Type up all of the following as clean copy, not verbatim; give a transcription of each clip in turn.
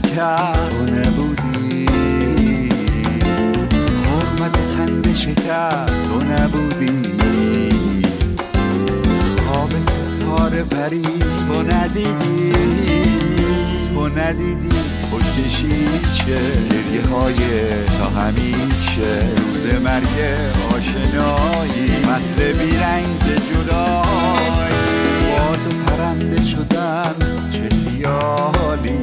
شکست تو نبودی، حرمت خنده شکست تو نبودی، خواب ستاره پری تو ندیدی، تو ندیدی پشت شیشه گریه های تا همیشه، روز مرگ آشنایی مثل بیرنگ جدایی، با تو پرنده شدن چه خیالی،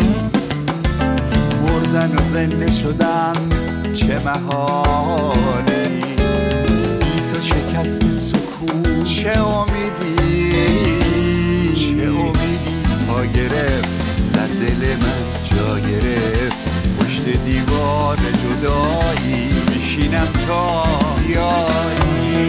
مردن و زنده شدن چه محالی، بی تو شکست سکون چه امیدی، چه امیدی پا گرفت در دل من جا گرفت، پشت دیوار جدایی میشینم تا بیایی.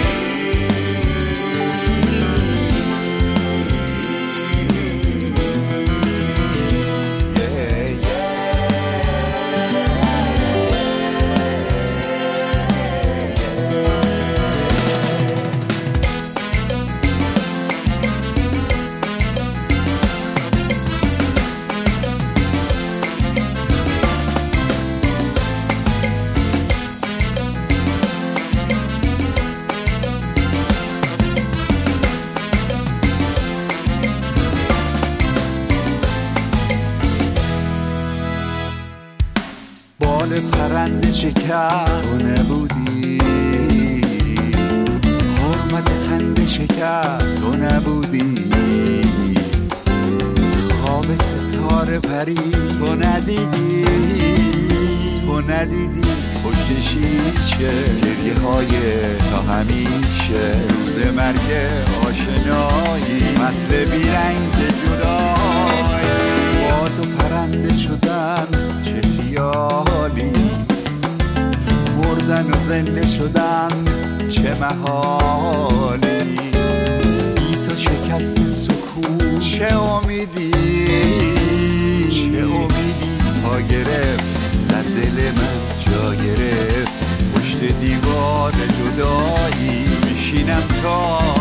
بال پرنده شکست تو نبودی، حرمت خنده شکست تو نبودی، خواب ستاره پری تو ندیدی، تو ندیدی پشت شیشه گریه های تا همیشه، روز مرگ آشنایی مثل بیرنگ جدایی، با تو پرنده شدن چه خیالی، مردن و زنده شدن چه محالی، بی تو شکست سکون چه امیدی، چه امیدی پا گرفت در دل من جا گرفت، پشت دیوار جدایی میشینم تا